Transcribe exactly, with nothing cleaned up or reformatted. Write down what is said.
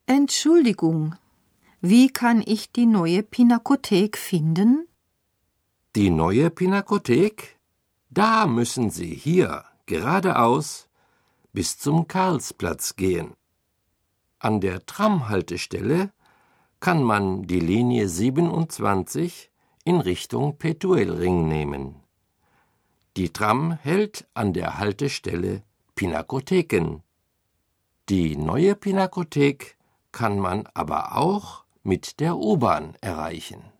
Entschuldigung, wie kann ich die neue Pinakothek finden? Die neue Pinakothek? Da müssen Sie hier geradeaus bis zum Karlsplatz gehen. An der Tramhaltestelle kann man die Linie siebenundzwanzig in Richtung Petuelring nehmen. Die Tram hält an der Haltestelle Pinakotheken. Die neue Pinakothek kann man aber auch mit der U-Bahn erreichen.